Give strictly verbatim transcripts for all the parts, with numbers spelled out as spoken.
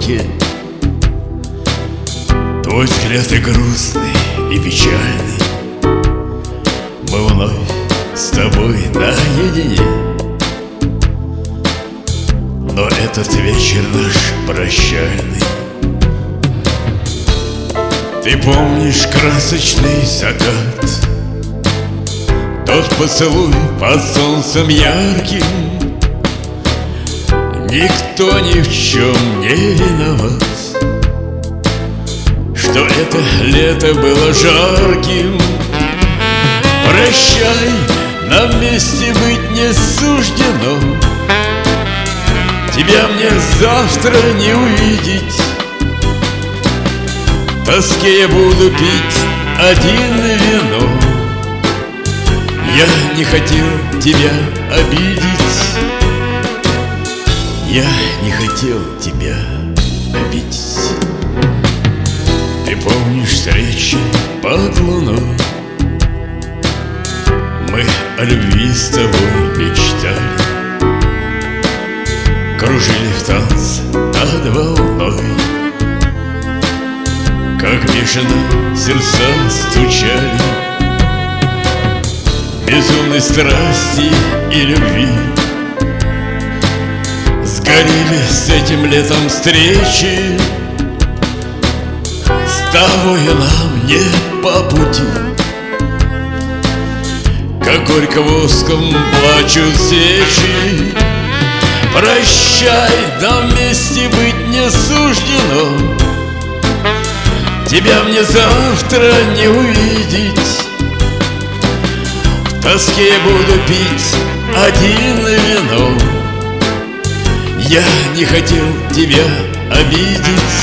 горке. Твой взгляд и грустный, и печальный. Мы вновь с тобой наедине, но этот вечер наш прощальный. Ты помнишь красочный закат, тот поцелуй под солнцем ярким? Никто ни в чем не виноват, что это лето было жарким. Прощай, нам вместе быть не суждено. Тебя мне завтра не увидеть. В тоске я буду пить один вино. Я не хотел тебя обидеть. Я не хотел тебя обидеть. Ты помнишь встречи под луной? Мы о любви с тобой мечтали, кружили в танце над волной, как бешено сердца стучали, безумной страсти и любви. Сгорели с этим летом встречи, с тобою нам не по пути. Как горько воском плачут свечи. Прощай, нам вместе быть не суждено. Тебя мне завтра не увидеть. В тоске я буду пить один вино. Я не хотел тебя обидеть.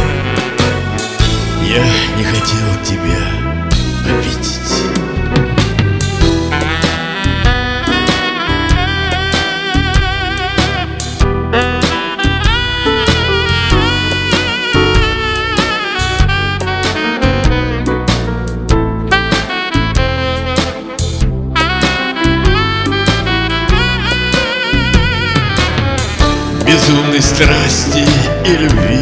Я не хотел тебя обидеть. Безумной страсти и любви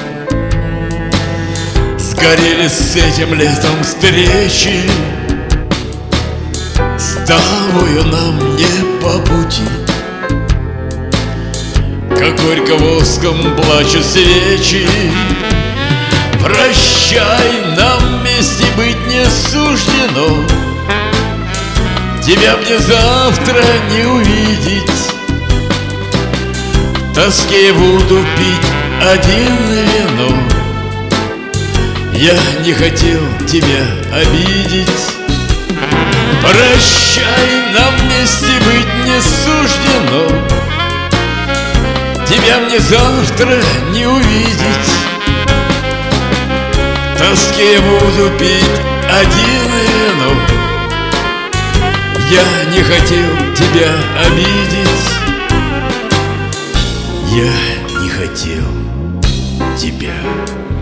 сгорели с этим летом встречи. С тобою нам не по пути. Как горько воском плачут свечи. Прощай, нам вместе быть не суждено. Тебя мне завтра не увидеть. В тоске я буду пить один вино. Я не хотел тебя обидеть. Прощай, нам вместе быть не суждено. Тебя мне завтра не увидеть. В тоске я буду пить один вино. Я не хотел тебя обидеть. Я не хотел тебя